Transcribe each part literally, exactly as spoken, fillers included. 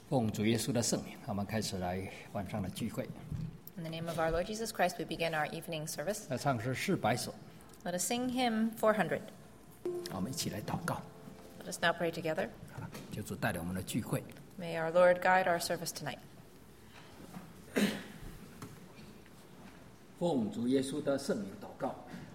奉主耶稣的圣名，我们开始来晚上的聚会。 In the name of our Lord Jesus Christ, we begin our evening service. 来唱诗四百首， Let us sing hymn four hundred. 我们一起来祷告， Let us now pray together. 求主带领我们的聚会。 May our Lord guide our service tonight. 奉主耶稣的圣名祷告。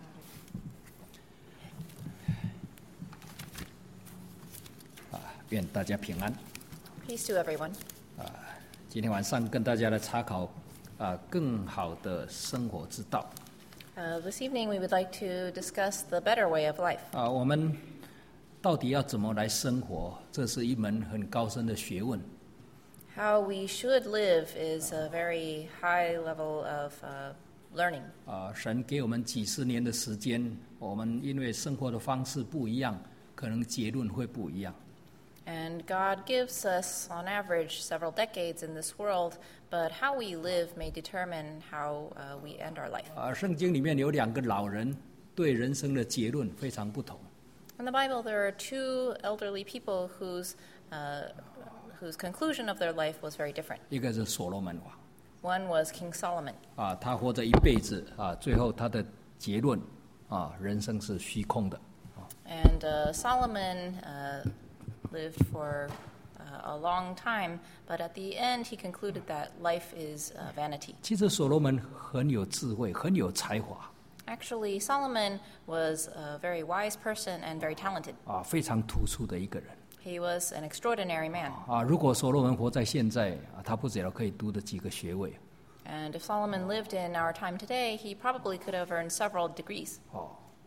啊，愿大家平安。 Peace to everyone. 今天晚上跟大家来查考啊更好的生活之道。 Uh, this evening, we would like to discuss the better way of life. 啊，我们到底要怎么来生活？这是一门很高深的学问。 How we should live is a very high level of uh, learning. 啊，神给我们几十年的时间，我们因为生活的方式不一样，可能结论会不一样。 And God gives us, on average, several decades in this world, but how we live may determine how uh, we end our life. 啊，圣经里面有两个老人对人生的结论非常不同。 In the Bible, there are two elderly people whose uh, whose conclusion of their life was very different. 一个是所罗门王， One was King Solomon. 啊，他活着一辈子啊，最后他的结论啊，人生是虚空的。 And uh, Solomon uh, lived for uh, a long time, but at the end he concluded that life is uh, vanity. 其实所罗门很有智慧，很有才华， Actually, Solomon was a very wise person and very talented. 啊，非常突出的一个人。 He was an extraordinary man. 啊，如果所罗门活在现在，啊，他不知道可以读的几个学位。 And if Solomon lived in our time today, he probably could have earned several degrees. 哦，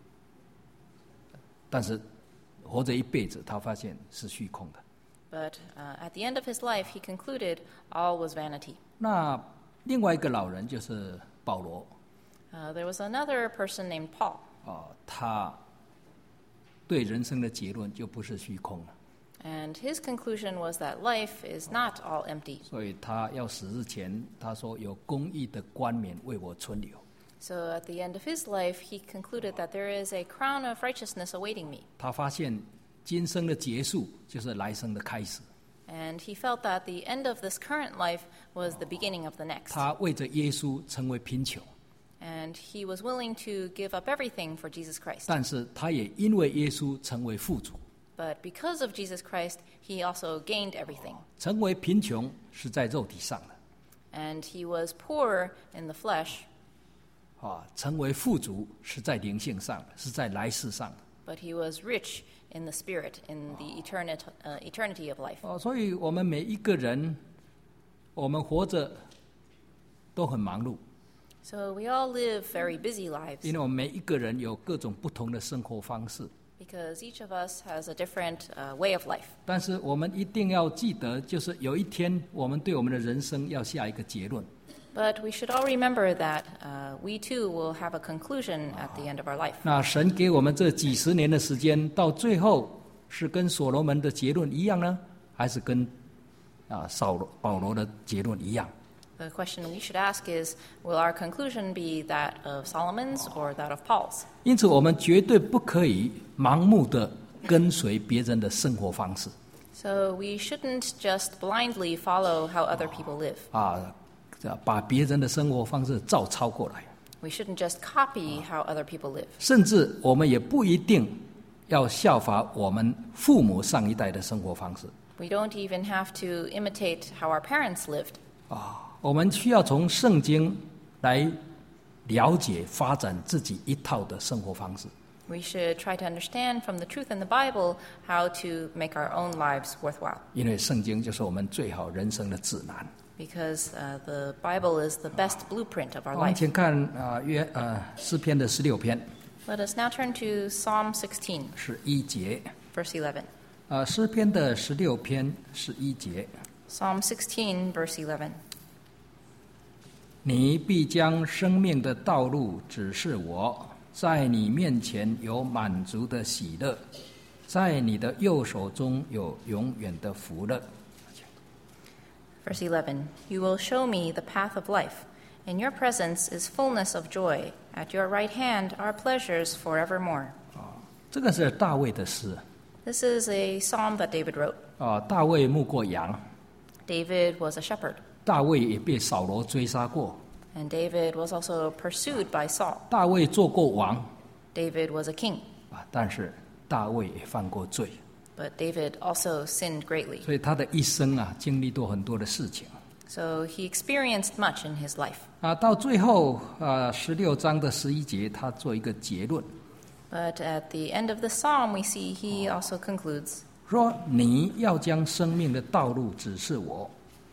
但是活着一辈子，他发现是虚空的。 But uh, at the end of his life, he concluded all was vanity. 那另外一个老人就是保罗， Uh, there was another person named Paul, 啊，他对人生的结论就不是虚空了， and his conclusion was that life is not all empty. 所以他要死之前，他说有公义的冠冕为我存留。 So at the end of his life, he concluded that there is a crown of righteousness awaiting me. 他发现今生的结束就是来生的开始， And he felt that the end of this current life was the beginning of the next. 他为着耶稣成为贫穷， And he was willing to give up everything for Jesus Christ. 但是他也因为耶稣成为富足。 But because of Jesus Christ, he also gained everything. 成为贫穷是在肉体上的， And he was poor in the flesh, 啊，成为富足是在灵性上的，是在来世上的。 but he was rich in the spirit, in the eternit, uh, eternity of life. 哦，所以我们每一个人，我们活着都很忙碌， So we all live very busy lives 因为我们每一个人有各种不同的生活方式。 because each of us has a different uh, way of life. 但是我们一定要记得，就是有一天我们对我们的人生要下一个结论。 But we should all remember that uh, we too will have a conclusion at the end of our life. 那神给我们这几十年的时间，到最后是跟所罗门的结论一样呢，还是跟啊扫罗保罗的结论一样？ The question we should ask is, will our conclusion be that of Solomon's or that of Paul's? 因此，我们绝对不可以盲目的跟随别人的生活方式 So we shouldn't just blindly follow how other people live. 啊，把别人的生活方式照抄过来。 We shouldn't just copy how other people live. 甚至我们也不一定要效法我们父母上一代的生活方式 We don't even have to imitate how our parents lived. 啊。我们需要从圣经来了解、发展自己一套的生活方式。 We should try to understand from the truth in the Bible how to make our own lives worthwhile. 因为圣经就是我们最好人生的指南。 Because uh, the Bible is the best blueprint of our 我们 life. 请看啊约呃诗篇的十六篇 Let us now turn to Psalm sixteen, 十一节， verse eleven. 呃诗篇的十六篇十一节， Psalm sixteen, verse eleven. 你必将生命的道路指示我，在你面前有满足的喜乐，在你的右手中有永远的福乐。 Verse eleven. You will show me the path of life. In your presence is fullness of joy. At your right hand are pleasures forevermore. 这个是大卫的诗 This is a psalm that David wrote. 啊，大卫牧过羊， David was a shepherd, 大卫也被扫罗追杀过， and David was also pursued by Saul. 大卫做过王 David was a king, 啊，但是大卫也犯过罪， but David also sinned greatly. 所以他的一生啊，经历过很多的事情 So he experienced much in his life. 啊。到最后啊，十六章的十一节，他做一个结论， But at the end of the psalm, we see he also concludes. 说你要将生命的道路指示我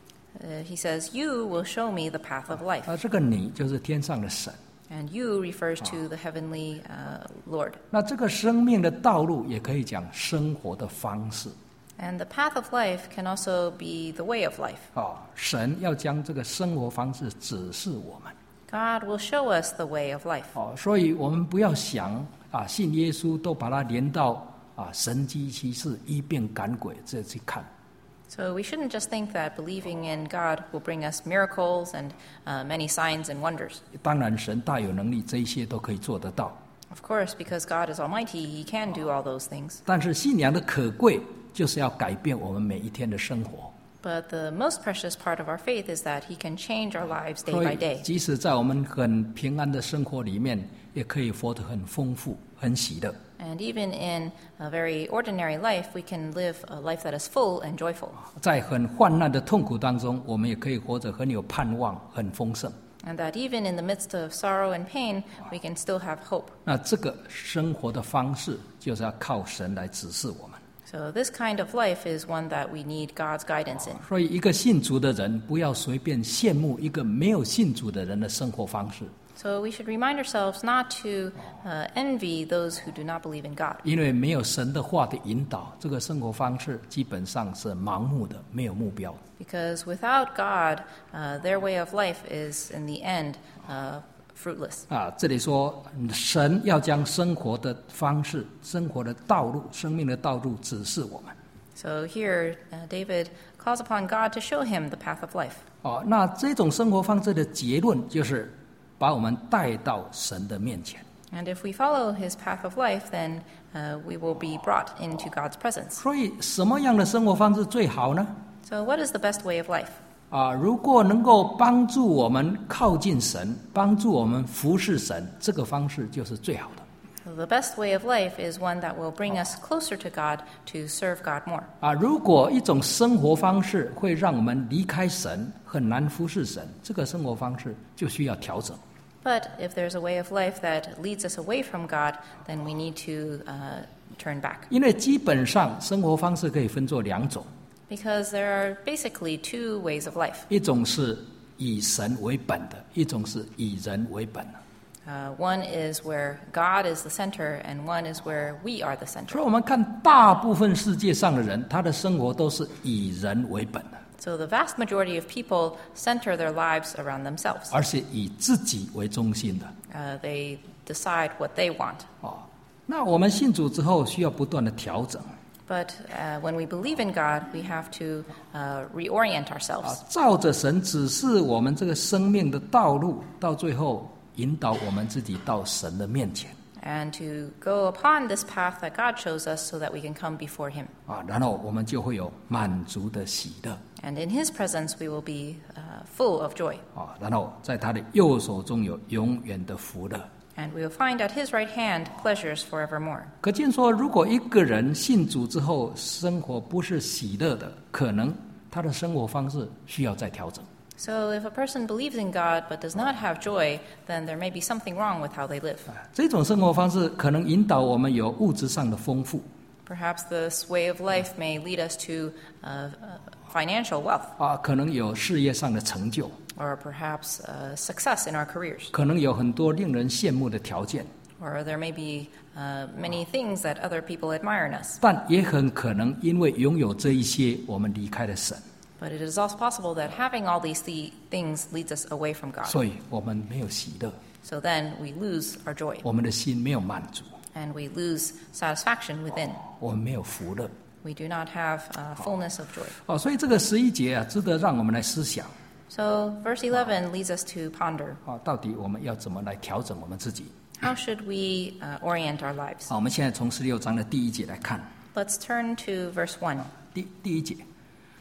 Uh, he says, "You will show me the path of life." 啊。这个你就是天上的神， And you refers to the heavenly uh, Lord. 那这个生命的道路也可以讲生活的方式 And the path of life can also be the way of life. 啊。神要将这个生活方式指示我们 God will show us the way of life. 哦，所以我们不要想啊，信耶稣都把它连到啊神迹奇事、医病赶鬼这去看。 So we shouldn't just think that believing in God will bring us miracles and uh, many signs and wonders. 当然，神大有能力，这一些都可以做得到。 Of course, because God is almighty, he can do all those things. 但是信仰的可贵，就是要改变我们每一天的生活。 But the most precious part of our faith is that he can change our lives day 所 by 以， day. 即使在我们很平安的生活里面，也可以活得很丰富、很喜乐。 And even in a very ordinary life, we can live a life that is full and joyful. 在很患难的痛苦当中，我们也可以活得很有盼望、很丰盛。 And that even in the midst of sorrow and pain, we can still have hope. 那这个生活的方式，就是要靠神来指示我们。 So this kind of life is one that we need God's guidance in. 所以，一个信主的人，不要随便羡慕一个没有信主的人的生活方式， So we should remind ourselves not to uh, envy those who do not believe in God. 因为没有神的话的引导，这个生活方式基本上是盲目的，没有目标。 Because without God, uh, their way of life is, in the end, uh, fruitless. 啊，这里说神要将生活的方式、生活的道路、生命的道路指示我们。 So here, uh, David calls upon God to show him the path of life. 哦，那这种生活方式的结论就是把我们带到神的面前。 And if we follow his path of life, then uh, we will be brought into God's presence. 所以，什么样的生活方式最好呢？ So what is the best way of life? 啊，如果能够帮助我们靠近神，帮助我们服侍神，这个方式就是最好的。 So the best way of life is one that will bring us closer to God to serve God more. 啊，如果一种生活方式会让我们离开神，很难服侍神，这个生活方式就需要调整。 But if there's a way of life that leads us away from God, then we need to uh, turn back. 因为基本上生活方式可以分作两种， Because there are basically two ways of life. 一种是以神为本的，一种是以人为本的。 Uh, one is where God is the center, and one is where we are the 所 center. 以我们看大部分世界上的人，他的生活都是以人为本的， So the vast majority of people center their lives around themselves. 而且以自己为中心的。 Uh, they decide what they want. 哦，那我们信主之后，需要不断的调整 But uh, when we believe in God, we have to uh, reorient 啊 ourselves. ， 照着神指示我们这个生命的道路，到最后引导我们自己到神的面前 And to go upon this path that God shows us so that we can come before Him. 啊，然后我们就会有满足的喜乐 And in His presence, we will be uh, full of joy. 啊，然后在他的右手中有永远的福乐。 And we will find at His right hand pleasures forevermore. 可见说，如果一个人信主之后，生活不是喜乐的，可能他的生活方式需要再调整。 So if a person believes in God but does not have joy, then there may be something wrong with how they live. 这种生活方式可能引导我们有物质上的丰富 Perhaps this way of life may lead us to uh, uh, financial wealth, 啊，可能有事业上的成就， or perhaps uh, success in our careers, 可能有很多令人羡慕的条件， or there may be uh, many things that other people admire in us. 但也很可能因为拥有这一些，我们离开了神， But it is also possible that having all these th- things leads us away from God. 所以我们没有喜乐， So then we lose our joy, 我们的心没有满足， and we lose satisfaction within. 我们没有福乐。 We do not have uh, fullness of joy. 哦，所以这个十一节啊，值得让我们来思想 So verse eleven leads us to ponder. 啊，到底我们要怎么来调整我们自己？ How should we uh, orient our lives? 好，我们现在从十六章的第一节来看， Let's turn to verse one. 第第一节，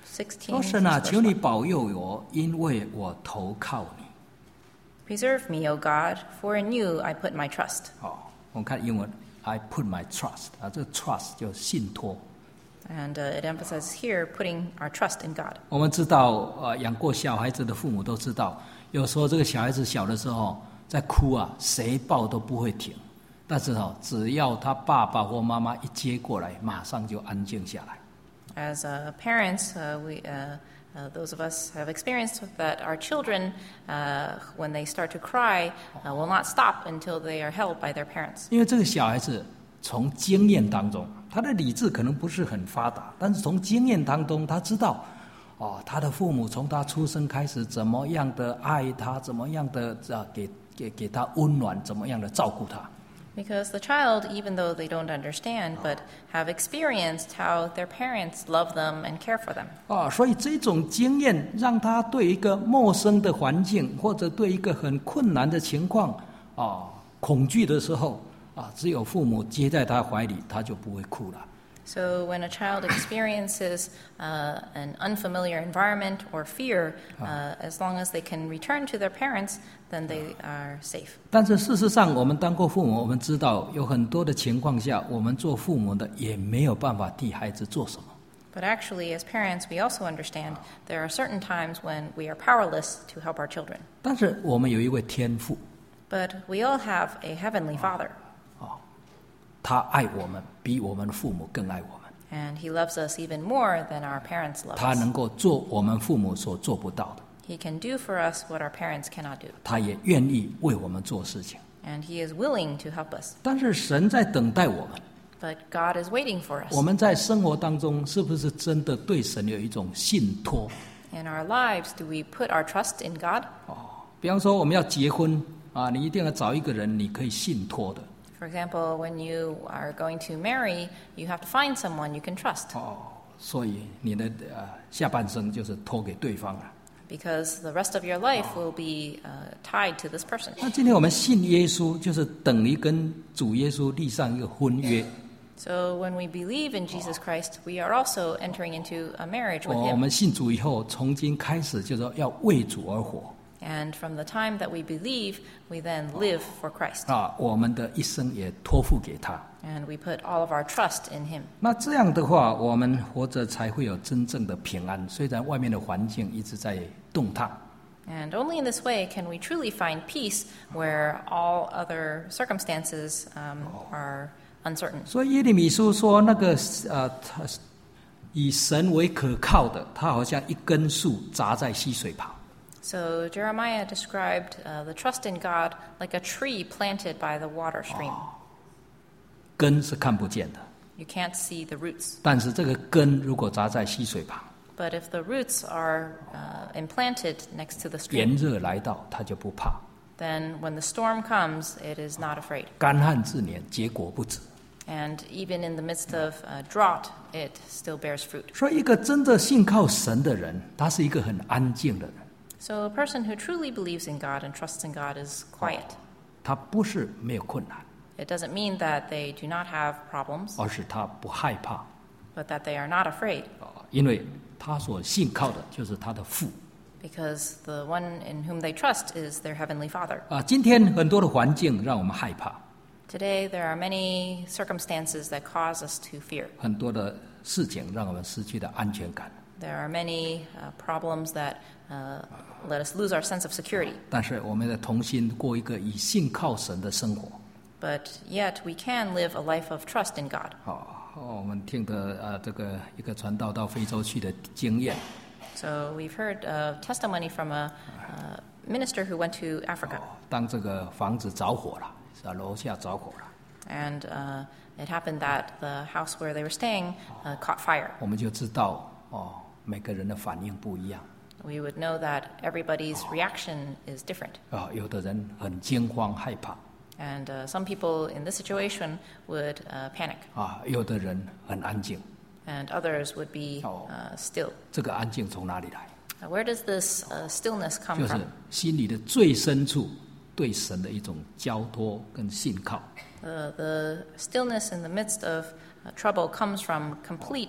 sixteen. 说神啊， verse 求你 one. 保佑我，因为我投靠你。 Preserve me, O God, for in you I put my trust. 哦，我们看英文 ，I put my trust 啊，这个 trust 就信托。 And uh, it emphasizes here putting our trust in God. 我们知道，呃，养过小孩子的父母都知道，有时候这个小孩子小的时候在哭啊，谁抱都不会停。但是哦，只要他爸爸或妈妈一接过来，马上就安静下来。 As uh, parents, uh, we, uh, uh, those of us have experienced that our children, uh, when they start to cry, uh, will not stop until they are held by their parents. 因为这个小孩子从经验当中，他的理智可能不是很发达，但是从经验当中，他知道，哦，他的父母从他出生开始怎么样的爱他，怎么样的啊给给给他温暖，怎么样的照顾他。 Because the child, even though they don't understand, but have experienced how their parents love them and care for them. 啊，所以这种经验让他对一个陌生的环境，或者对一个很困难的情况啊恐惧的时候啊，只有父母接在他怀里，他就不会哭了。 So when a child experiences uh, an unfamiliar environment or fear, uh, as long as they can return to their parents, then they are safe. 但是事实上，我们当过父母，我们知道有很多的情况下，我们做父母的也没有办法替孩子做什么。 But actually, as parents, we also understand there are certain times when we are powerless to help our children. 但是我们有一位天父， But we all have a heavenly Father, 他爱我们比我们的父母更爱我们， and He loves us even more than our parents love 他 us. 能够做我们父母所做不到的， He can do for us what our parents cannot do, 他也愿意为我们做事情。 and He is willing to help us. 但是神在等待我们， But God is waiting for us. 我们在生活当中是不是真的对神有一种信托？ In our lives, do we put our trust in God? 比方说我们要结婚啊，你一定要找一个人你可以信托的。 For example, when you are going to marry, you have to find someone you can trust, 哦，所以你的呃下半生就是托给对方了。 because the rest of your life will be uh, tied to this person. 那今天我们信耶稣，就是等于跟主耶稣立上一个婚约。 So when we believe in Jesus Christ, we are also entering into a marriage with 哦，我 Him. 们信主以后，从今开始就说要为主而活 And from the time that we believe, we then live for Christ. 啊，我们的一生也托付给他。 And we put all of our trust in Him. 那这样的话，我们活着才会有真正的平安。虽然外面的环境一直在动荡， And only in this way can we truly find peace where all other circumstances um, are uncertain. 所以耶利米书说，那个呃，他以神为可靠的，他好像一根树扎在溪水旁。 So Jeremiah described uh, the trust in God like a tree planted by the water stream. 根是看不见的， You can't see the roots. 但是这个根如果扎在溪水旁， But if the roots are uh, implanted next to the 炎 stream, 热来到，他就不怕； then when the storm comes, it is not afraid. 干旱之年，结果不止。 And even in the midst of uh, drought, it still bears fruit. 所以，一个真正信靠神的人，他是一个很安静的人， So a person who truly believes in God and trusts in God is quiet. 他不是没有困难， It doesn't mean that they do not have problems, 而是他不害怕 but that they are not afraid, 啊，因为他所信靠的就是他的父 because the one in whom they trust is their heavenly Father. 啊。今天很多的环境让我们害怕， Today, there are many circumstances that cause us to fear. 很多的事情让我们失去了安全感。 There are many uh, problems that uh, let us lose our sense of security. 但是我们的同心过一个以信靠神的生活。 But yet, we can live a life of trust in God. 好、哦，我们听的呃这个一个传道到非洲去的经验。 So, we've heard uh, testimony from a uh, minister who went to Africa. 当这个房子着火了，是啊，楼下着火了， And uh, it happened that the house where they were staying uh, caught fire. 我们就知道哦，每个人的反应不一样 We would know that everybody's reaction is different. 啊、有的人很惊慌害怕 And uh, some people in this situation would uh, panic, 啊、有的人很安静。 and others would be uh, still. 这个安静从哪里来？ Now, where does this uh, stillness come 就是 from? 心里的最深处对神的一种交托跟信靠。 Uh, the stillness in the midst of uh, trouble comes from complete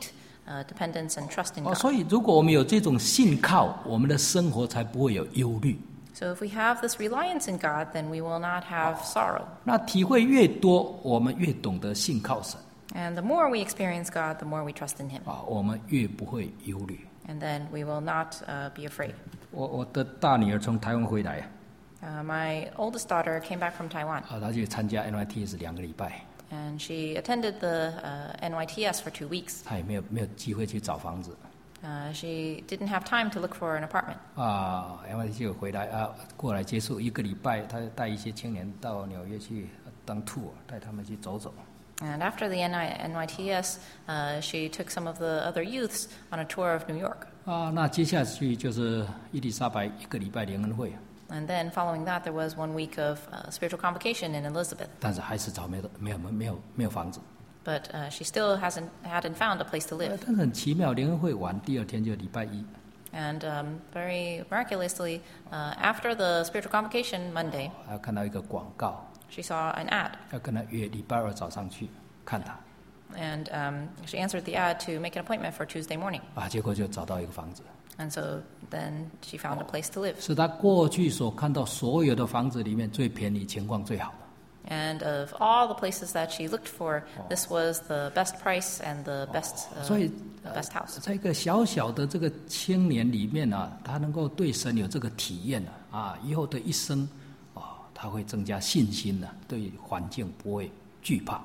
uh, dependence and trust in 哦， God. 所以如果我们有这种信靠，我们的生活才不会有忧虑。 So if we have this reliance in God, then we will not have sorrow. 那体会越多，我们越懂得信靠神 And the more we experience God, the more we trust in Him. 啊，我们越不会忧虑。 And then we will not uh, be afraid. 我我的大女儿从台湾回来 Uh, my oldest daughter came back from Taiwan, 啊，她去参加 N Y T S 两个礼拜， and she attended the uh, N Y T S for two weeks. 她也没有没有机会去找房子 Uh, she didn't have time to look for an apartment. 啊。N Y T 就回来啊，过来结束一个礼拜，她带一些青年到纽约去当 tour， 带他们去走走。 And after the N Y T S, uh, she took some of the other youths on a tour of New York. 啊，那接下去就是伊丽莎白一个礼拜联恩会， And then following that, there was one week of uh, spiritual convocation in Elizabeth. 但是还是找没有没有没有没有房子。 But uh, she still hasn't hadn't found a place to 呃 live. 但是很奇妙，联恩会完第二天就礼拜一， And um, very miraculously, uh, after the spiritual convocation Monday, 还看到一个广告， she saw an ad. 要跟他约礼拜二早上去看他 And um, she answered the ad to make an appointment for Tuesday morning. 啊，结果就找到一个房子， And so then she found a place to live. 是他过去所看到所有的房子里面最便宜、情况最好的。 And of all the places that she looked for, this was the best price and the best, uh, 所以 the best house. 在一个小小的这个青年里面啊，他能够对神有这个体验啊，啊，以后的一生啊，他会增加信心的、啊，对环境不会惧怕。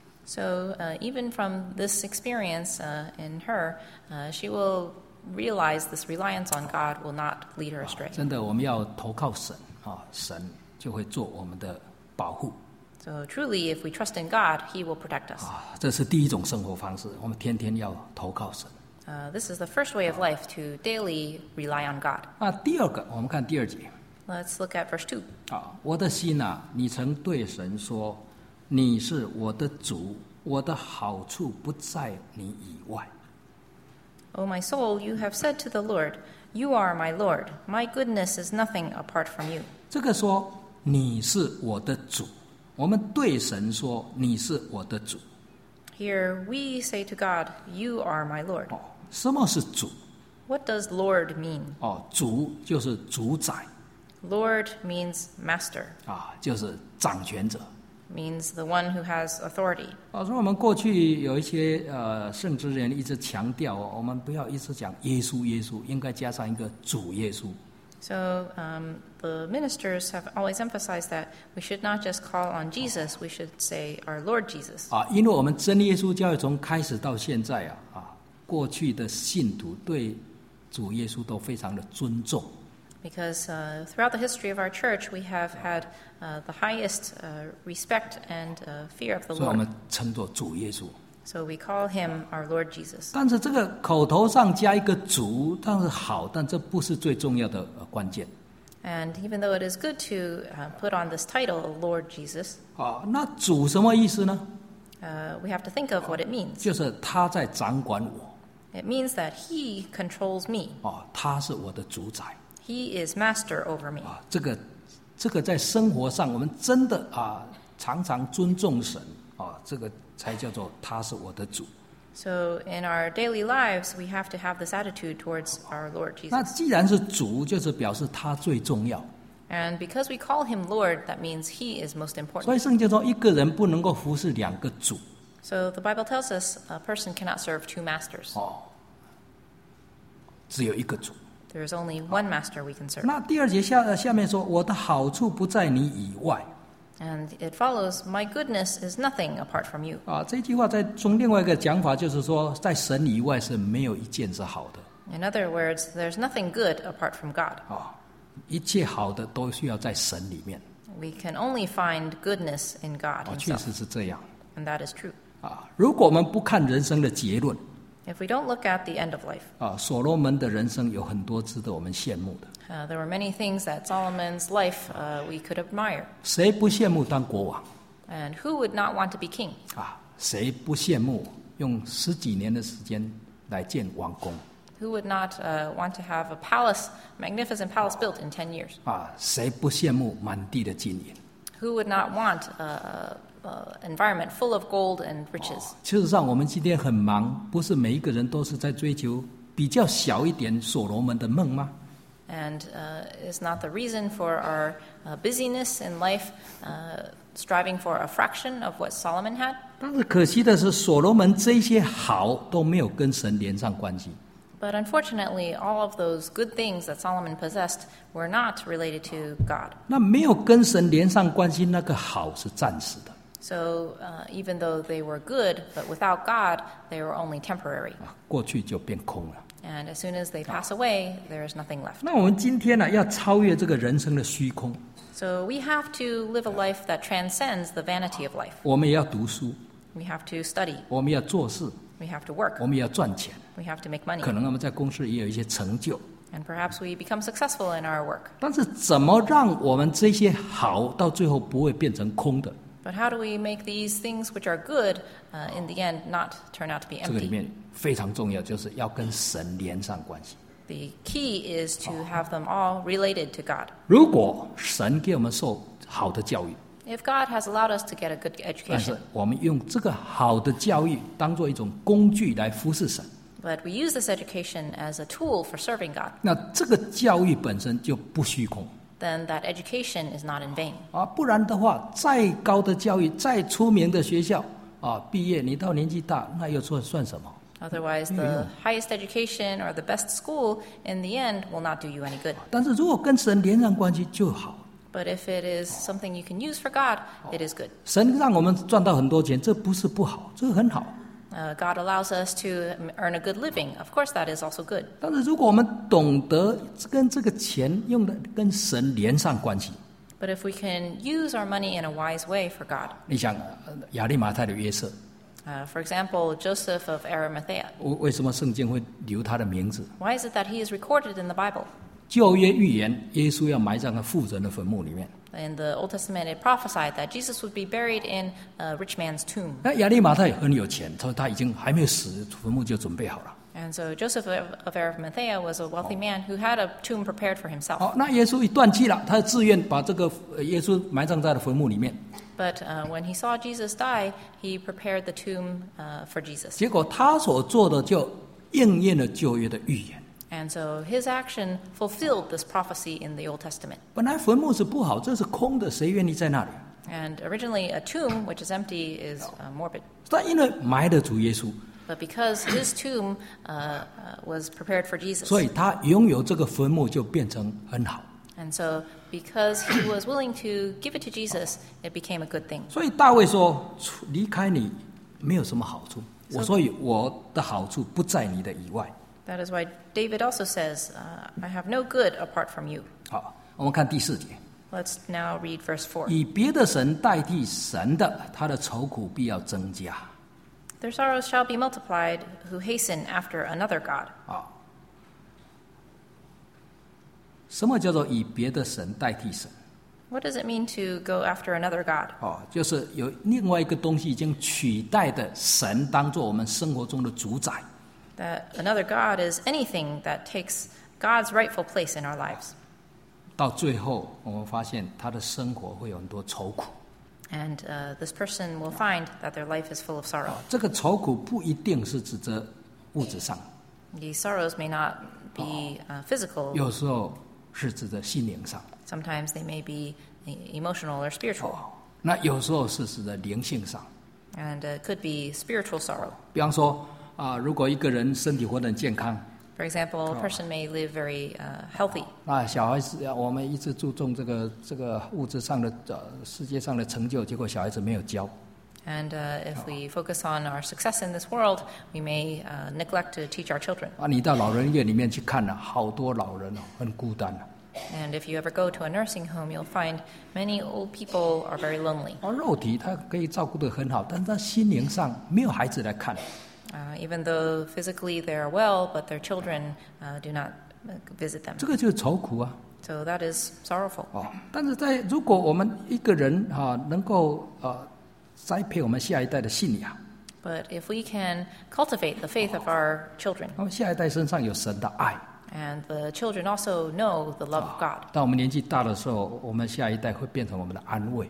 So uh, even from this experience uh, in her, uh, she will realize this reliance on God will not lead her astray. 真的，我们要投靠神啊，神就会做我们的保护 So truly, if we trust in God, He will protect us. 啊。这是第一种生活方式，我们天天要投靠神。 Uh, this is the first way of life, to daily rely on God. 那第二个，我们看第二节 Let's look at verse two. 啊，我的心啊，你曾对神说，你是我的主，我的好处不在你以外。 O my soul, you have said to the Lord, You are my Lord. My goodness is nothing apart from you. 这个说你是我的主，我们对神说你是我的主。 Here we say to God, You are my Lord. 哦，什么是主？ What does Lord mean? 哦，主就是主宰 Lord means master, 啊，就是掌权者。 means the one who has authority. 啊，所以我们过去有一些呃圣职人一直强调，我们不要一直讲耶稣耶稣，应该加上一个主耶稣。 So um, the ministers have always emphasized that we should not just call on Jesus, we should say our Lord Jesus. 啊，因为我们真耶稣教会从开始到现在啊啊，过去的信徒对主耶稣都非常的尊重。 Because uh, throughout the history of our church, we have had uh, the highest uh, respect and uh, fear of the 所以我 Lord. 们称作主耶稣。 So we call him our Lord Jesus. 但是这个口头上加一个主，但是好，但这不是最重要的呃关键。 And even though it is good to uh, put on this title, Lord Jesus, 啊，那主什么意思呢？ uh, we have to think of what it means. 就是他在掌管我， It means that he controls me. 啊，他是我的主宰。 He is master over me. 啊，这个这个在生活上，我们真的啊，常常尊重神啊，这个才叫做他是我的主。 So in our daily lives, we have to have this attitude towards our Lord 那 Jesus. 既然是主，就是表示他最重要。 And because we call him Lord, that means he is most 所 important. 以圣经说，一个人不能够服侍两个主。 So the Bible tells us a person cannot serve two masters. 哦，只有一个主。 There is only one master we can serve. 那第二节下下面说，我的好处不在你以外。 And it follows, My goodness is nothing apart from you. 啊，这句话在从另外一个讲法，就是说，在神以外是没有一件是好的。 In other words, there's nothing good apart from God. 啊，一切好的都需要在神里面。 We can only find goodness in God 啊，确 himself. 实是这样。 And that is true. 啊，如果我们不看人生的结论， If we don't look at the end of life, 啊，所罗门的人生有很多值得我们羡慕的。 uh, there were many things that Solomon's life uh, we could admire. 谁不羡慕当国王？ And who would not want to be king? 啊，谁不羡慕用十几年的时间来建王宫？ Who would not uh, want to have a palace, magnificent palace built in ten years? 啊，谁不羡慕满地的金银？ Who would not want uh, uh, environment full of gold and riches. 事实上，我们今天很忙，不是每一个人都是在追求比较小一点所罗门的梦吗？ And uh, is not the reason for our uh, busyness in life uh, striving for a fraction of what Solomon had? 但是可惜的是，所罗门这些好都没有跟神连上关系。 But unfortunately, all of those good things that Solomon possessed were not related to God. 那没有跟神连上关系，那个好是暂时的。 So uh, even though they were good, but without God, they were only temporary. 过去就变空了。 And as soon as they pass away, there is nothing left. 那我们今天呢、要超越这个人生的虚空， So we have to live a life that transcends the vanity of life. 我们也要读书， We have to study. 我们要做事， We have to work. 我们也要赚钱。 We have to make money. 可能我们在公司也有一些成就， And perhaps we become successful in our work. 但是怎么让我们这些好到最后不会变成空的？ But how do we make these things which are good, uh, in the end, not turn out to be 这个里 empty? 面非常重要，就是要跟神连上关系。 The key is to have them all related to God. 如果神给我们受好的教育， If God has allowed us to get a good 但是 education, 我们用这个好的教育当做一种工具来服侍神， but we use this education as a tool for serving God, 那这个教育本身就不虚空 then that education is not in vain. 啊！不然的话，再高的教育，再出名的学校啊，毕业你到年纪大，那又算算什么？ Otherwise, the highest education or the best school, in the end, will not do you any good. 但是如果跟神连上关系就好。 But if it is something you can use for God, it is good. 神让我们赚到很多钱，这不是不好，这个很好。 Uh, God allows us to earn a good living. Of course, that is also good. 但是如果我们懂得跟这个钱用的跟神连上关系， But if we can use our money in a wise way for God, 你想呃亚利马太的约瑟， uh, for example, Joseph of Arimathea, 为为什么圣经会留他的名字？ why is it that he is recorded in the Bible? 旧约预言耶稣要埋葬在富人的坟墓里面， In the Old Testament, it prophesied that Jesus would be buried in a rich man's tomb. 那亚利马太很有钱，他说他已经还没有死，坟墓就准备好了。 And so Joseph of of Arimathea was a wealthy man who had a tomb prepared for himself. 好，那耶稣一断气了，他自愿把这个呃耶稣埋葬在了坟墓里面。 But uh, when he saw Jesus die, he prepared the tomb uh, for Jesus. 结果他所做的就应验了旧约的预言。 And so his action fulfilled this prophecy in the Old Testament. 本来坟墓是不好，这是空的，谁愿意在那里？ And originally, a tomb, which is empty, is uh, morbid. 但因为埋了主耶稣， But because his tomb uh, uh, was prepared for Jesus, 所以他拥有这个坟墓就变成很好。 and so because he was willing to give it to Jesus, it became a good thing. 所以大卫说：“出离开你没有什么好处。我所以我的好处不在你的以外。” That is why David also says, uh, I have no good apart from you. 好，我们看第四节。 Let's now read verse four. 以别的神代替神的，他的愁苦必要增加。 Their sorrows shall be multiplied who hasten after another god. 啊，什么叫做以别的神代替神？ What does it mean to go after another god? 哦，就是有另外一个东西已经取代的神，当做我们生活中的主宰。 That another god is anything that takes God's rightful place in our lives. 到最后，我们发现他的生活会有很多愁苦。 And uh, this person will find that their life is full of sorrow. 哦，这个愁苦不一定是指着物质上， These sorrows may not be uh, physical. 有时候是指着心灵上。 Sometimes they may be e- emotional or spiritual. 哦，那有时候是指着灵性上。 And uh, it could be spiritual sorrow. 比方说啊，如果一个人身体活得很健康， For example, a person may live very uh, healthy. 那小孩子我们一直注重这个这个物质上的呃世界上的成就，结果小孩子没有教。 And uh, if we focus on our success in this world, we may uh, neglect to teach our children. 啊，你到老人院里面去看了，好多老人哦，很孤单啊。 And if you ever go to a nursing home, you'll find many old people are very lonely. 啊，肉体他可以照顾得很好，但是他心灵上没有孩子来看。 Uh, even though physically they are well, but their children uh, do not uh, visit them. 这个就是愁苦啊。 So that is sorrowful. 哦，但是在如果我们一个人啊能够呃栽培我们下一代的信仰， But if we can cultivate the faith of our children, 那么下一代身上有神的爱。 and the children also know the love of God, 当我们年纪大的时候，我们下一代会变成我们的安慰。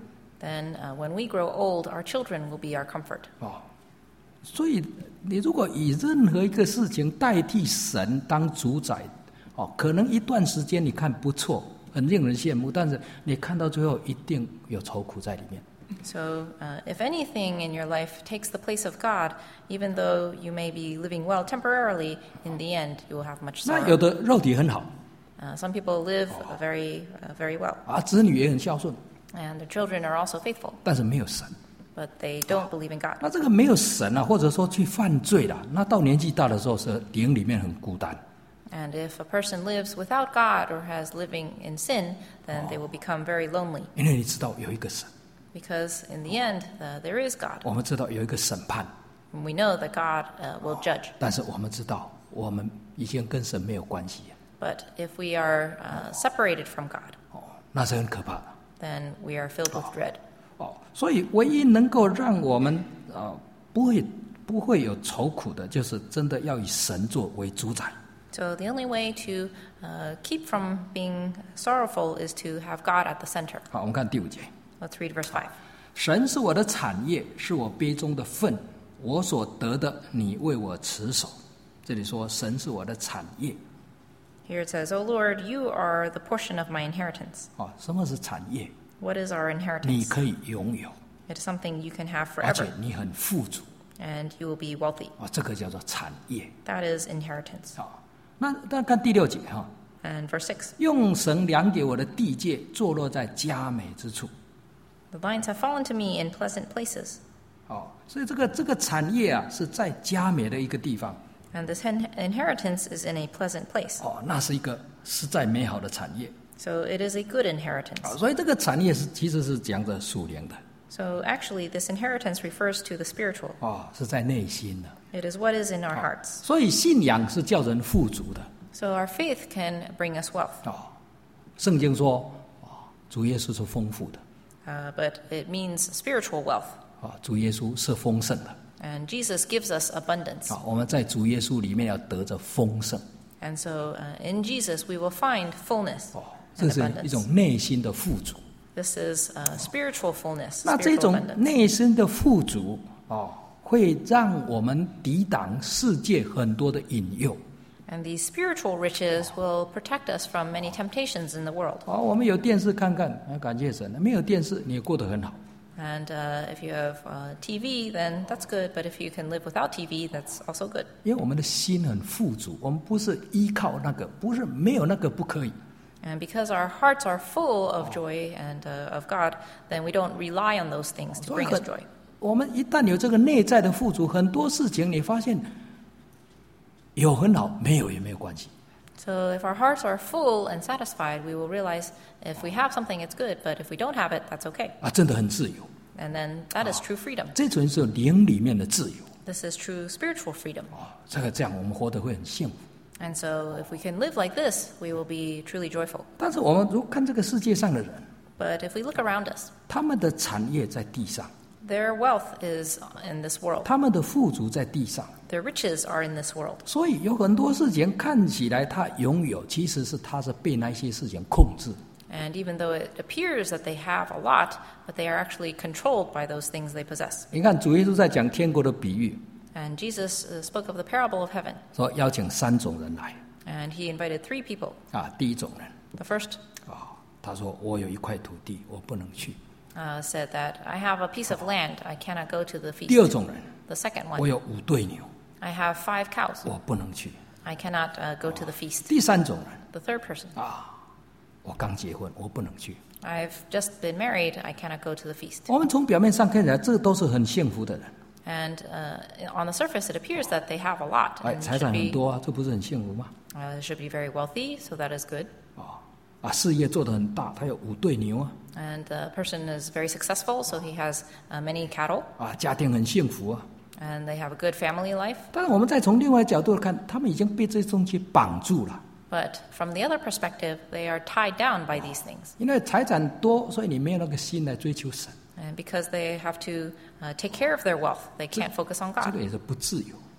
then uh, when we grow old, our children will be our comfort. 哦，所以你如果以任何一个事情代替神当主宰，哦，可能一段时间你看不错，很令人羡慕，但是你看到最后一定有愁苦在里面。 So, uh, if anything in your life takes the place of God, even though you may be living well temporarily, in the end you will have much 那有 sorrow. 的肉体很好 Uh, some people live uh, very, uh, very well, 啊，子女也很孝顺， and their children are also faithful, 但是没有神。 but they don't believe in God. 那这个没有神啊，或者说去犯罪了，那到年纪大的时候是灵里面很孤单。 And if a person lives without God or has living in sin, then they will become very lonely. 因为你知道有一个神， Because in the end, uh, there is God. 我们知道有一个审判， And we know that God uh, will judge. 但是我们知道我们已经跟神没有关系了， But if we are uh, separated from God, 哦，那是很可怕的。 then we are filled with dread. 哦，所以唯一能够让我们呃不会不会有愁苦的，就是真的要以神作为主宰。 So the only way to uh, keep from being sorrowful is to have God at the center. 好，我们看第五节， Let's read verse five. 神是我的产业，是我杯中的分，我所得的，你为我持守。这里说神是我的产业。 Here it says, O Lord, you are the portion of my inheritance. 哦，什么是产业？ What is our 你 inheritance? 可以拥有， It is something you can have 而且 forever, 你很富足。 and you will be wealthy. 哦，这个叫做产业。 That is inheritance. 好，那那看第六节哈， And verse six. 用神量给我的地界，坐落在佳美之处。 The lines have fallen to me in pleasant places. 哦，所以这个这个产业啊，是在佳美的一个地方。 And this in- inheritance is in a pleasant place. 哦，那是一个实在美好的产业。 So it is a good 啊， inheritance. 所以这个产业是其实是讲着属灵的。 So actually, this inheritance refers to the spiritual. 哦，是在内心的。 It is what is in our hearts. 所以信仰是叫人富足的。 So our faith can bring us wealth. 哦，圣经说，哦，主耶稣是丰富的。 Uh, but it means spiritual wealth. 啊，主耶稣是丰盛的。 And Jesus gives us abundance. 啊，我们在主耶稣里面要得着丰盛。 And so uh, in Jesus, we will find fullness 哦，这 and 是一 abundance. 种内心的富足。 This is uh, spiritual fullness, 那这 spiritual 种 abundance. 内心的富足，哦，会让我们抵挡世界很多的引诱。 And these spiritual riches will protect us from many temptations in the world. 哦，我们有电视看看，啊，感谢神；没有电视，你也过得很好。 And uh, if you have uh, T V, then that's good. But if you can live without T V, that's also good. 因为我们的心很富足，我们不是依靠那个，不是没有那个不可以。 And because our hearts are full of joy and uh, of God, then we don't rely on those things to 所以 bring 很 us joy. 我们一旦有这个内在的富足，很多事情你发现有很好，没有也没有关系。 So if our hearts are full and satisfied, we will realize if we have something, it's good. But if we don't have it, that's okay. 啊，真的很自由。 And then that is true freedom. 这种是灵里面的自由。 This is true spiritual freedom. 啊，这个这样我们活得会很幸福。 And so if we can live like this, we will be truly joyful. 但是我们如果看这个世界上的人， But if we look around us, 他们的产业在地上， their wealth is in this world. 他们的富足在地上， Their riches are in this world. 所以有很多事情看起来他拥有，其实是他是被那些事情控制。 And even though it appears that they have a lot, but they are actually controlled by those things they possess. 你看主耶稣在讲天国的比喻， And Jesus uh, spoke of the parable of heaven. 说邀请三种人来 And he invited three people. 啊，第一种人 The first 啊，他说我有一块土地，我不能去。 uh, said that, I have a piece of land, I cannot go to the 第二 feast. 种人， The second 我 one, 有五对牛， I have five cows, 我不能去。 I cannot uh, go to the feast. 第三种人 The third person, 啊，我刚结婚，我不能去。 I've just been married, I cannot go to the feast. 我们从表面上看起来，这都是很幸福的人， And uh, on the surface, it appears that they have a lot 哎， and 财 should 产很 be, 多啊，这不是很幸福吗？ uh, should be very wealthy, so that is good. 啊啊，事业做得很大，他有五对牛啊， And the person is very successful, so he has uh, many cattle, 啊，家庭很幸福啊。 and they have a good family life. 但是我们再从另外角度看，他们已经被这些东西绑住了， But from the other perspective, they are tied down by these things. 因为财产多，所以你没有那个心来追求神， And because they have to uh, take care of their wealth, they can't focus on 这 God. 个也是不自由。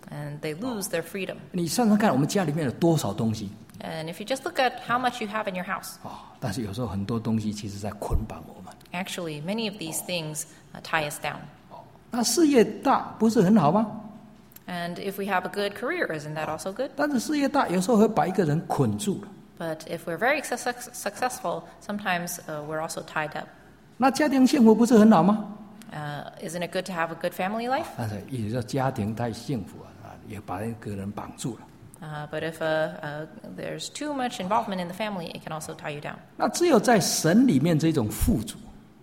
and they lose their freedom. 你想想看，我们家里面有多少东西 And if you just look at how much you have in your house, 啊、但是有时候很多东西其实在捆绑我们。 actually, many of these things uh, tie us down. 那事业大不是很好吗？ And if we have a good career, isn't that also good? 但是事业大有时候会把一个人捆住了。 But if we're very success- successful, sometimes uh, we're also tied up. 那家庭幸福不是很好吗？ Uh, isn't it good to have a good family life? 但是有时候家庭太幸福了啊，也把一个人绑住了。 Uh, but if uh, uh, there's too much involvement in the family, it can also tie you down. 那只有在神里面这种富足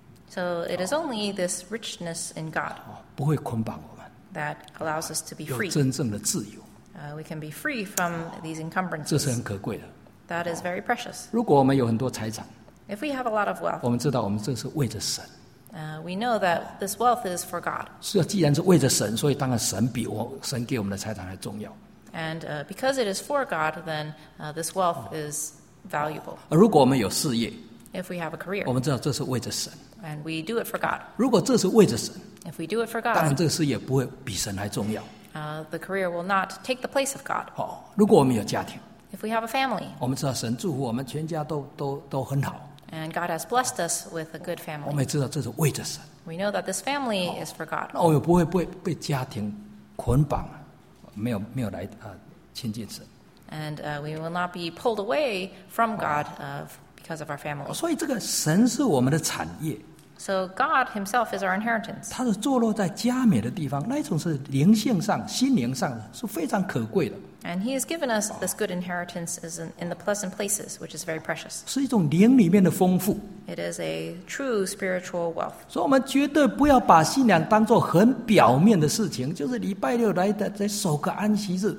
So it is only this richness in God 啊，不会捆绑我们， that allows us to be 有 free. 真正的自由， Uh, we can be free from these 这是 encumbrances. 很可贵的。 That is very precious. 如果我们有很多财产， If we have a lot of wealth, 我们知道我们这是为着神。 uh, we know that this wealth is for God. 是啊，既然是为着神，所以当然神比我神给我们的财产还重要。 And uh, because it is for God, then uh, this wealth is valuable. 而如果我们有事业， If we have a career, 我们知道这是为着神。 and we do it for God. 如果这是为着神， If we do it for 当然 God, 这个事业不会比神还重要。 uh, the career will not take the place of God. 哦，如果我们有家庭， If we have a family, 我们知道神祝福我们全家都都都很好， and God has blessed us with a good 我 family, 们也知道这是为着神。 we know that this family is for God. 那我们不会被被家庭捆绑，没有没有来啊、呃、亲近神。 And uh, we will not be pulled away from God uh, because of our family. 所以这个神是我们的产业， So God himself is our inheritance. 它是坐落在佳美的地方，那一种是灵性上、心灵上是非常可贵的， And he has given us this good inheritance is in, in the pleasant places, which is very precious. 是一种灵里面的丰富。 It is a true spiritual wealth. 所以，我们绝对不要把信仰当作很表面的事情，就是礼拜六来的再守个安息日。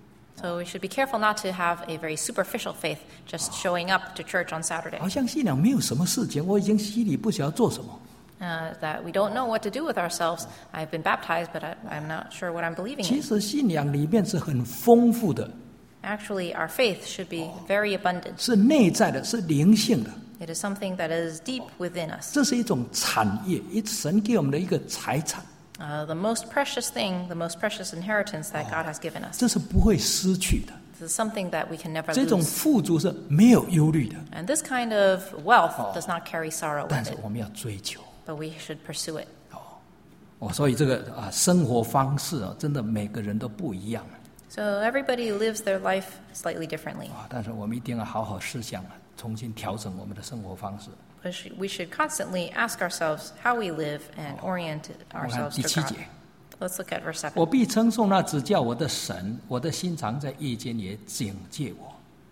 So we should be careful not to have a very superficial faith, just showing up to church on Saturday. 好像信仰没有什么事情，我已经心里不晓得做什么。 Uh, that we don't know what to do with ourselves. I've been baptized, but I, I'm not sure what I'm believing 其 in. 实信仰里面是很丰富的， Actually, our faith should be very abundant. 是内在的，是灵性的。 It is something that is deep within us. 这是一种产业，一神给我们的一个财产， Uh, the most precious thing, the most precious inheritance that God has given us. 这是不会失去的。 This is something that we can never 这种 lose. 富足是没有忧虑的， And this kind of wealth does not carry sorrow 但 with 是 it, 我们要追求。 but we should pursue it. 哦，所以这个啊生活方式啊，真的每个人都不一样 So everybody lives their life slightly differently. 啊。但是我们一定要好好思想啊，重新调整我们的生活方式。 We should, we should constantly ask ourselves how we live and orient 我们看 ourselves 第 to 七 God. 节， Let's look at verse seven. 我必称颂那指教我的神，我的心肠在夜间也警戒我。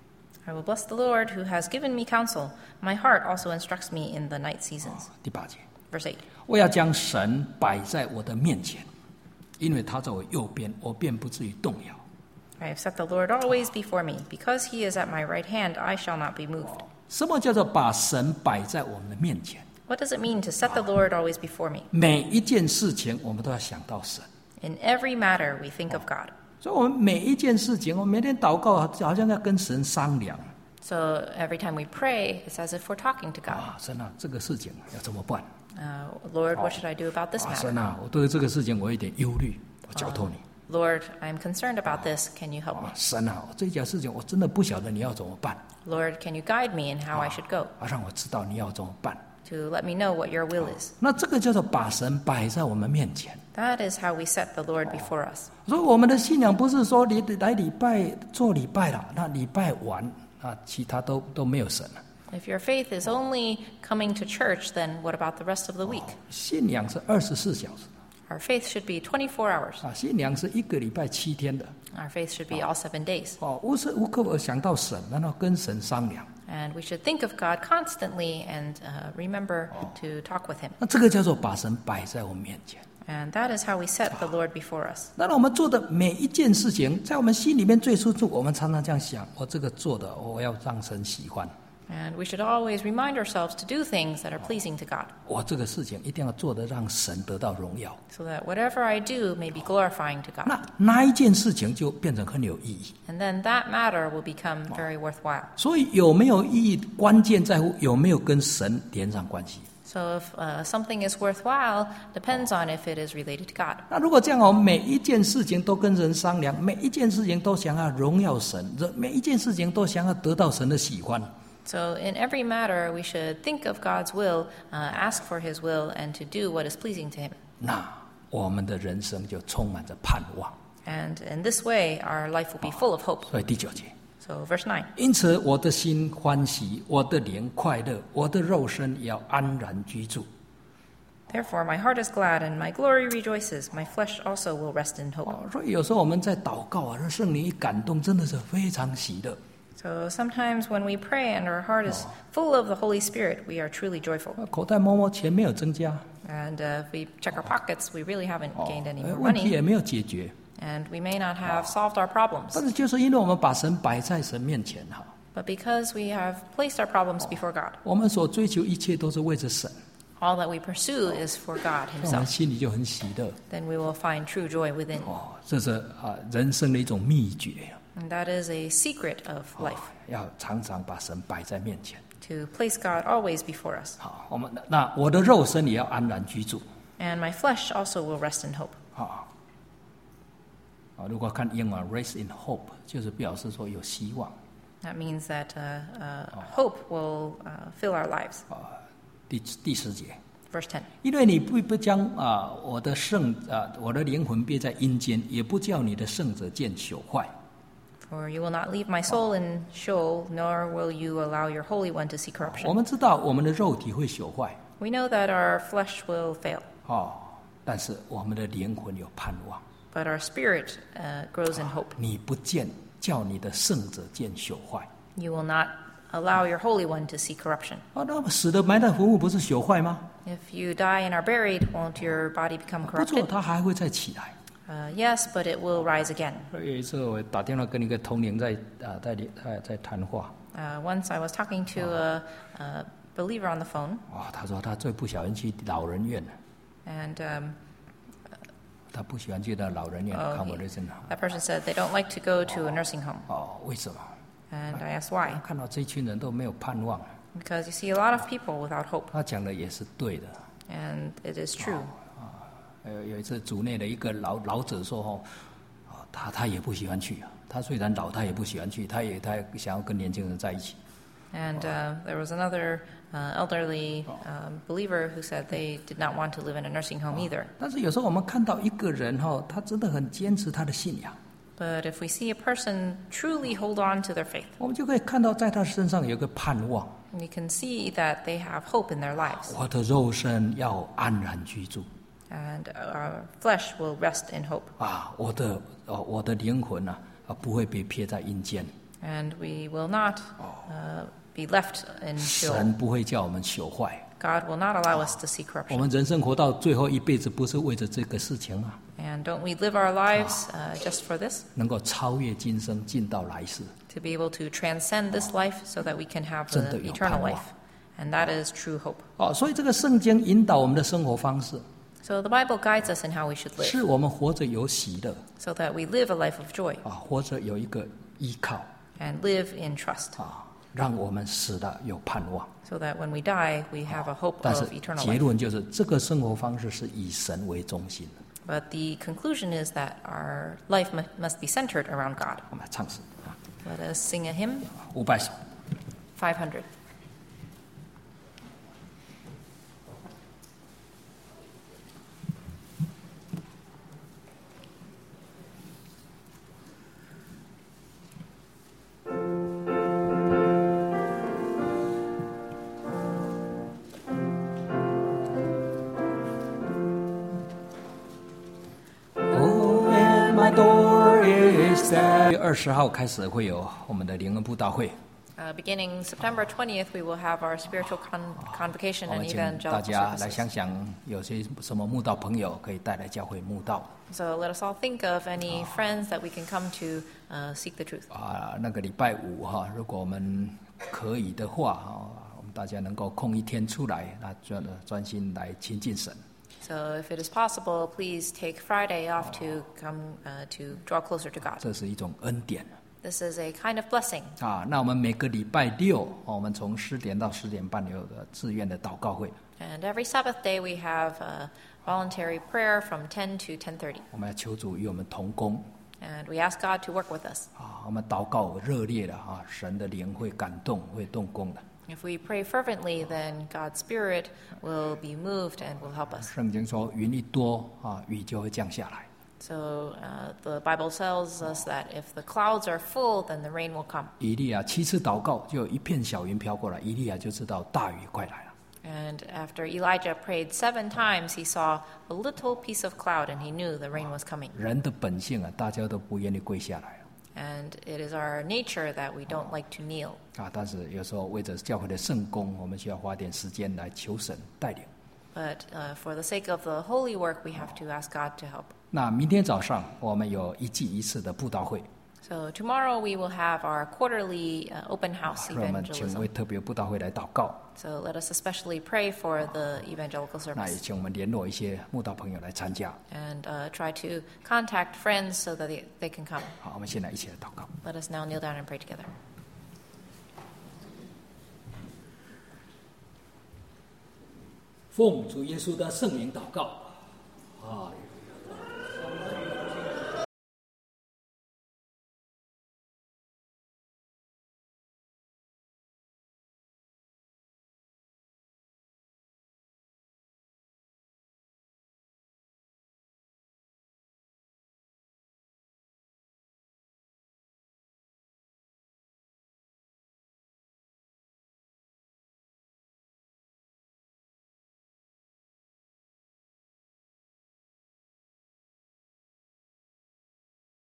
I will bless the Lord who has given me counsel. My heart also instructs me in the night seasons. 第八节， Verse eight. 我要将神摆在我的面前，因为他在我右边，我便不至于动摇。 I have set the Lord always before me. Because he is at my right hand, I shall not be moved. 什么叫做把神摆在我们的面前？ What does it mean to set the Lord always before me? 每一件事情我们都要想到神， In every matter, we think of God. 所以我们每一件事情，我们每天祷告，好像要跟神商量 So every time we pray, it's as if we're talking to God. 啊，神啊，这个事情要怎么办？ Uh, Lord, what should I do about this 啊， matter? 神啊，我对这个事情我有点忧虑，我交托你。 Lord, I'm concerned about this. Can you help me? 啊，神啊，这件事情我真的不晓得你要怎么办 Lord, can you guide me in how I should go? 啊，让我知道你要怎么办。 To let me know what your will is. 那这个叫做把神摆在我们面前。 That is how we set the Lord before us. 所以我们的信仰不是说你来礼拜做礼拜了，那礼拜完啊，其他都都没有神了。 If your faith is only coming to church, then what about the rest of the week? 信仰是二十四小时 Our faith should be twenty-four hours. 啊，信仰是一个礼拜七天的 Our faith should be all seven days. 哦，无时无刻我想到神，然后跟神商量， And we should think of God constantly and uh, remember to talk with him. 那这个叫做把神摆在我们面前。 And that is how we set the Lord before us. 那我们做的每一件事情，在我们心里面最深处，我们常常这样想：我这个做的，我要让神喜欢； And we should always remind ourselves to do things that are pleasing to God, 我这个事情一定要做的，让神得到荣耀。 so that whatever I do may be glorifying to God. 那那一件事情就变成很有意义。 And then that matter will become very worthwhile. 所以有没有意义，关键在乎有没有跟神连上关系。 So if uh, something is worthwhile, depends on if it is related to God. 那如果这样，我们每一件事情都跟人商量，每一件事情都想要荣耀神，每一件事情都想要得到神的喜欢。 So in every matter, we should think of God's will, uh, ask for His will, and to do what is pleasing to Him. 那我们的人生就充满着盼望。 And in this way, our life will be full of hope. 所以第九节。 So verse nine. 因此，我的心欢喜，我的灵快乐，我的肉身也要安然居住。 Therefore, my heart is glad, and my glory rejoices. My flesh also will rest in hope. 哦，所以有时候我们在祷告啊，圣灵一感动，真的是非常喜乐。 So sometimes when we pray and our heart is full of the Holy Spirit, we are truly joyful. 口袋摸摸，钱没有增加， And uh, if we check our pockets, we really haven't gained any 呃 more 问题 money, 也没有解决。 and we may not have solved our problems. 但是就是因为我们把神摆在神面前哈， But because we have placed our problems before God, 我们所追求一切都是为着神， all that we pursue is for God 我们 Himself. 心里就很喜乐。 Then we will find true joy within. 哦，这是啊人生的一种秘诀， And that is a secret of life, 要常常把神摆在面前。 to place God always before us. 好，我们那我的肉身也要安然居住。 And my flesh also will rest in hope. 啊，啊，如果看英文 "rest in hope"，就是表示说有希望。 That means that uh, uh, hope will uh, fill our lives. 第第十节， Verse ten. 因为你不不将啊我的圣啊我的灵魂憋在阴间，也不叫你的圣者见朽坏。 For you will not leave my soul in Sheol, nor will you allow your Holy One to see 我 corruption. 们知道我们的肉体会朽坏， We know that our flesh will fail, 哦，但是我们的灵魂有盼望。 but our spirit uh, grows in hope. 你不见叫你的圣者见朽坏。 You will not allow your Holy One to see corruption. 啊，那么死的埋在坟墓不是朽坏吗？ If you die and are buried, won't your body become 不错， corrupted? 他还会再起来。 Uh, yes, but it will rise again. 有一次我打电话跟一个同龄在啊在在在谈话， Uh, once I was talking to a, a believer on the phone, 哇，他说他最不喜欢去老人院， and um, 他不喜欢去到老人院 Oh, 看我 he- 的身。 that person said they don't like to go to a nursing home. 哦，为什么？ And I asked why. 看到这群人都没有盼望。 Because you see a lot of people without hope, 他讲的也是对的。 and it is true. 呃，有一次组内的一个老老者说：“哦，啊他他也不喜欢去啊。他虽然老，他也不喜欢去，他也他想要跟年轻人在一起。 And uh, there was another uh, elderly um, believer who said they did not want to live in a nursing home either. 但是有时候我们看到一个人哈、哦，他真的很坚持他的信仰， But if we see a person truly hold on to their faith, 我们就可以看到在他身上有一个盼望。 we can see that they have hope in their lives, 我的肉身要安然居住 and our flesh will rest in hope, 啊，我的哦，我的灵魂呢啊不会被撇在阴间， and we will not uh, be left in 神 Sheol. 不会叫我们朽坏。 God will not allow us to see 我 corruption. 们人生活到最后一辈子，不是为着这个事情啊， And don't we live our lives uh, just for this? 能够超越今生，进到来世。 To be able to transcend this life so that we can have 真 the 的有 eternal 盼望。 life. And that is true hope. 哦，所以这个圣经引导我们的生活方式， So the Bible guides us in how we should live, 是我们活着有喜乐 so that we live a life of joy 啊，活着有一个依靠 and live in trust, 啊，让我们死了有盼望。 so that when we die, we have a hope 但是 of eternal 结 life. 论就是，这个生活方式是以神为中心的。 But the conclusion is that our life mu- must be centered around God. 我们来唱诗啊， Let us sing a hymn, 五百首。 five hundred. Oh, and my door is there。月二十号开始会有我们的灵恩布道会， Uh, beginning September twentieth, we will have our spiritual con- convocation 我 and 们请大 evangelical 家来 services. 想想，有些什么慕道朋友可以带来教会慕道 So let us all think of any friends that we can come to uh, seek the truth. 啊。那个礼拜五哈，如果我们可以的话哈，我们大家能够空一天出来，那专专心来亲近神。 So if it is possible, please take Friday off to come uh, to draw closer to God. 这是一种恩典 This is a kind of blessing. 啊。那我们每个礼拜六，我们从十点到十点半有的自愿的祷告会。 And every Sabbath day we have a voluntary prayer from ten to ten thirty. 我们要求主与我们同工 And we ask God to work with us. 啊，我们祷告热烈的啊，神的灵会感动，会动工的。 If we pray fervently, then God's Spirit will be moved and will help us. 圣经说云一多啊，雨就会降下来。 So uh, the Bible tells us that if the clouds are full, then the rain will come. 以利亚七次祷告，就有一片小云飘过来，以利亚就知道大雨快来了。 And after Elijah prayed seven times, he saw a little piece of cloud and he knew the rain was coming. 人的本性啊，大家都不愿意跪下来 And it is our nature that we don't like to kneel. 啊，但是有时候为着教会的圣工，我们需要花点时间来求神带领。 But uh, for the sake of the holy work, we have to ask God to help. 那明天早上我们有一季一次的布道会， So tomorrow we will have our quarterly uh, open house 让我们请 evangelism. 为特别布道会来祷告。 So let us especially pray for the evangelical 那也 service 请我们联络一些慕道朋友来参加。 and uh, try to contact friends so that they, they can come. 好，我们现在一起来祷告。 Let us now kneel down and pray together. 奉主耶稣的圣名祷告，啊。